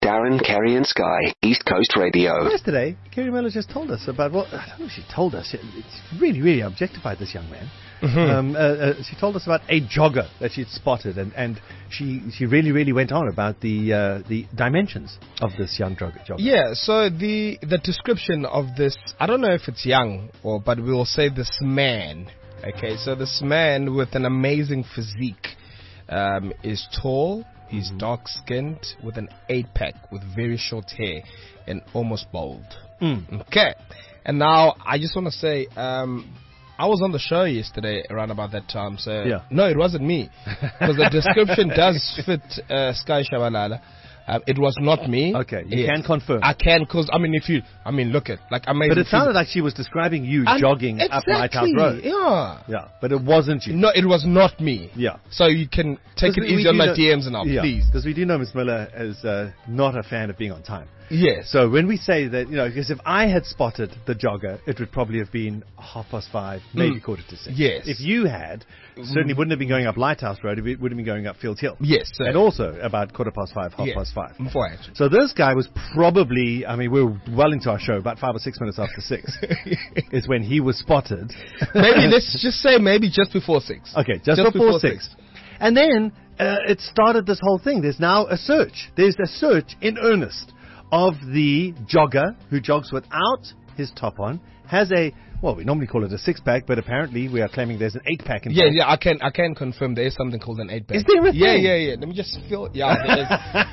Darren, Kerry and Sky, East Coast Radio. Yesterday, Kerry Miller just told us about, well, I don't know if she told us, it's really, really objectified this young man. Mm-hmm. She told us about a jogger that she'd spotted, and she really, really went on about the dimensions of this young jogger. Yeah, so the description of this, I don't know if it's young, but we'll say this man. Okay, so this man with an amazing physique is tall. He's dark-skinned with an 8-pack with very short hair and almost bald. Okay. And now I just want to say, I was on the show yesterday around about that time. So no, it wasn't me. Because the description does fit Sky Shabalala. It was not me. Okay, you can confirm. I can, because, look at, like, amazing. But it sounded like she was describing you jogging up Lighthouse Road. Yeah, but it wasn't you. No, it was not me. Yeah. So you can take it easy on my DMs now, please. Because we do know Miss Miller is not a fan of being on time. Yes. So when we say that, because if I had spotted the jogger, it would probably have been 5:30, maybe 5:45. Yes. If you had, certainly wouldn't have been going up Lighthouse Road, it would have been going up Fields Hill. Yes. And also about 5:15, 5:30. Right. So this guy was probably, we were well into our show, about 5 or 6 minutes after 6 is when he was spotted. Maybe let's just say just before 6. Okay, just before 6. And then it started this whole thing. There's now a search. There's a search in earnest of the jogger who jogs without his top on, has we normally call it a 6-pack, but apparently we are claiming there's an 8-pack in Yeah, I can confirm there is something called an 8-pack. Is there a thing? Yeah. Let me just feel. Yeah, there is.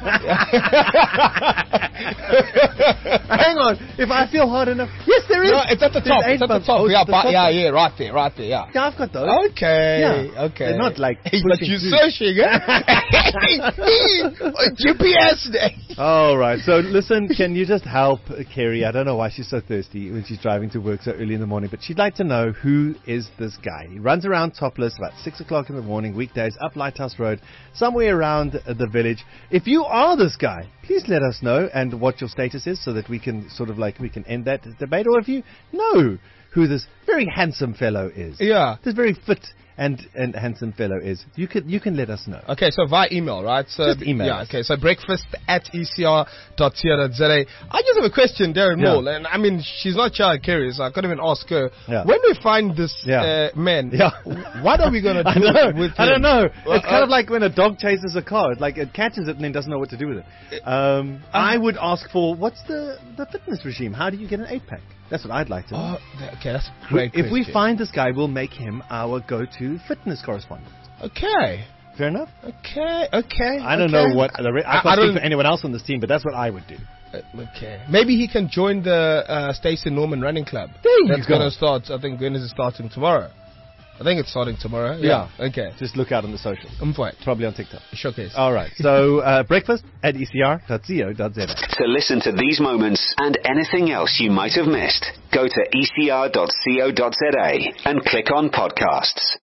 Hang on. If I feel hard enough. Yes, there is. No, it's at the top. It's at the top. Yeah, right there. Yeah, I've got those. Okay. They're not like He's like, you searching, GPS day. All right. So listen, can you just help Kerry? I don't know why she's so thirsty when she's driving to work so early in the morning, but she'd like to know, who is this guy? He runs around topless about 6 o'clock in the morning, weekdays, up Lighthouse Road, somewhere around the village. If you are this guy, please let us know and what your status is so that we can we can end that debate. Or if you know who this very handsome fellow is. Yeah. This very fit and handsome fellow is. You can let us know. Okay, so via email, right? So just email us. Okay, so breakfast@ecr.co.za. I just have a question, Darren Moore, and she's not child curious, so I couldn't even ask her. Yeah. When we find this man, what are we going to do with him? I don't know. It's kind of like when a dog chases a car. It's like it catches it and then doesn't know what to do with it. I would ask for, what's the fitness regime? How do you get an 8-pack? That's what I'd like to know. Okay, that's a great question. If we find this guy, we'll make him our go-to fitness correspondent. Okay. Fair enough? Okay. I don't know what... I can't speak for anyone else on this team, but that's what I would do. Okay. Maybe he can join the Stacey Norman Running Club. That's going to start, I think Guinness is starting tomorrow. I think it's starting tomorrow. Yeah. Okay. Just look out on the socials. Probably on TikTok. Showcase. All right. So, breakfast@ecr.co.za. To listen to these moments and anything else you might have missed, go to ecr.co.za and click on podcasts.